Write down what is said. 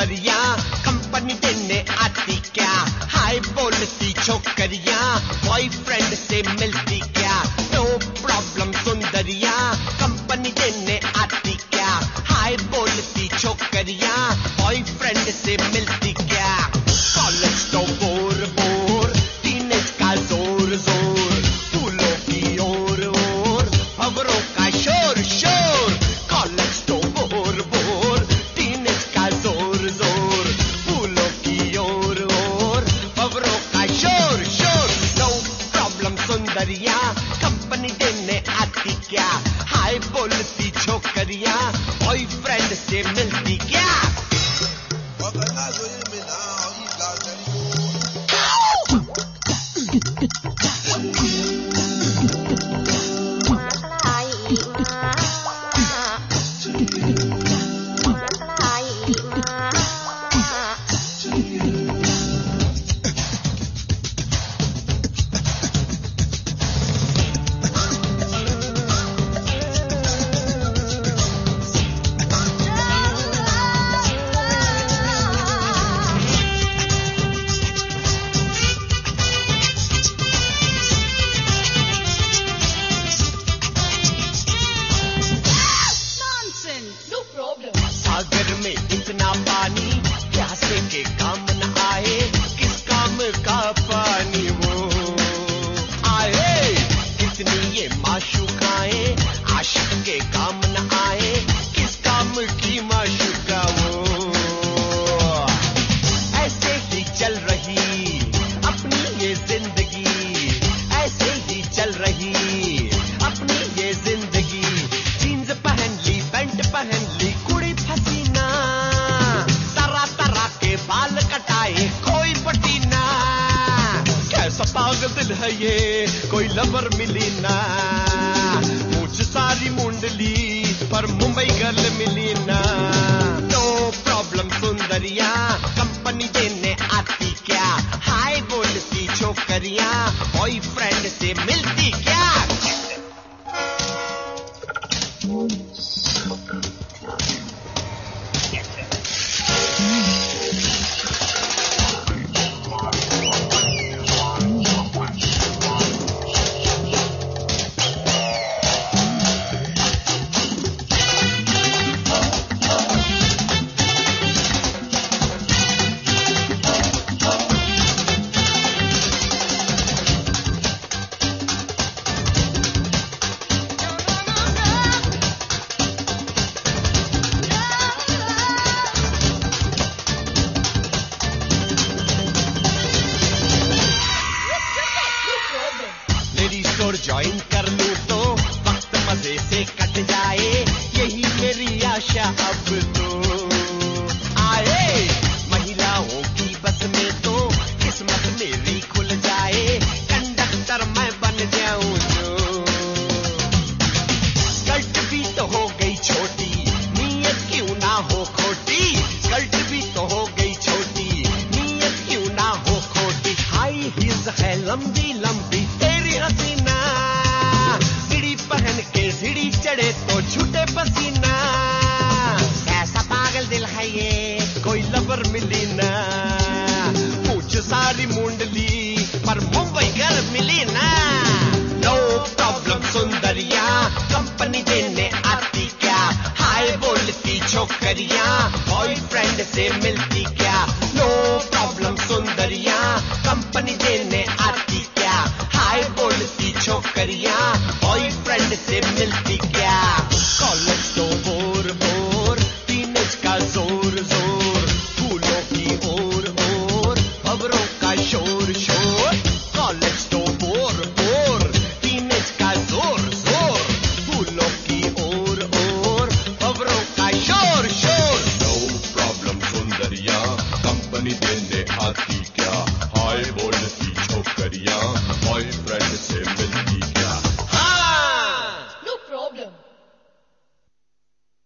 Sundariya company देने आती क्या? हाय बोलती छोकरिया बॉयफ्रेंड से मिलती क्या? नो प्रॉब्लम सुंदरिया कंपनी देने आती क्या? हाय बोलती छोकरिया बॉयफ्रेंड से मिलती क्या? कॉलेज तो बोर बोर, टीनेज का जोर जोर, फूलों की ओर ओर, खबरों का शोर शोर। कॉलेज तो बोर बोर, टीनेज का जोर जोर, फूलों की ओर ओर, खबरों का शोर शोर। नो प्रॉब्लम सुंदरिया कंपनी देने आती क्या? हाय बोलती छोकरिया बॉयफ्रेंड से मिलती क्या? सागर में इतना पानी प्यासे के काम न आए, किस काम का पानी वो आए? इतनी ये माशूकाए आशिक के काम न आए, किस काम की माशूका वो? ऐसे ही चल रही अपनी ये जिंदगी, ऐसे ही चल रही अपनी ये जिंदगी। जीन्स पहन ली पैंट पहन ली कुड़ी फसीना, तरह तरह के बाल कटाए कोई पटीना। कैसा पागल दिल है ये कोई लवर मिली ना, मुझ सारी मुंडली पर मुंबई गर्ल मिली ना। नो प्रॉब्लम सुंदरिया कंपनी देने आती क्या? हाय बोलती छोकरिया बॉयफ्रेंड से मिलती क्या? ज्वाइन कर लूं तो वक्त मजे से कट जाए, यही मेरी आशा अब तो आए। महिलाओं की बस में तो किस्मत मेरी खुल जाए, कंडक्टर मैं बन जाऊं जो। स्कर्ट भी तो हो गई छोटी, नीयत क्यों ना हो खोटी। स्कर्ट भी तो हो गई छोटी, नीयत क्यों ना हो खोटी। हाई हील्स है लंबी लंबी तेरी हसीना, पहन के सीढ़ी चढ़े तो छूटे पसीना। कैसा पागल दिल है ये कोई लवर मिली ना, पूछ सारी मुंडली पर मुंबई गर्ल मिली ना। नो प्रॉब्लम सुंदरिया कंपनी देने आती क्या? हाय बोलती छोकरिया बॉयफ्रेंड से मिलती क्या? नो प्रॉब्लम सुंदरिया कंपनी देने आती क्या? हाय बोलती छोकरिया बॉयफ्रेंड से मिलती क्या? कॉलेज